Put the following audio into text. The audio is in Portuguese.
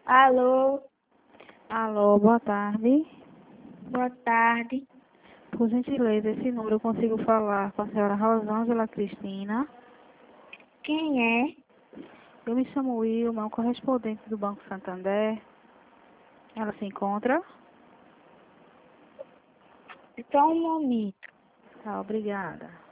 Alô, Alô, boa tarde. boa tarde. Por gentileza, esse número eu consigo falar com a senhora Rosângela Cristina. Quem é? Eu me chamo Wilma, um correspondente do Banco Santander. Ela se encontra? Só um momento. Tá, obrigada.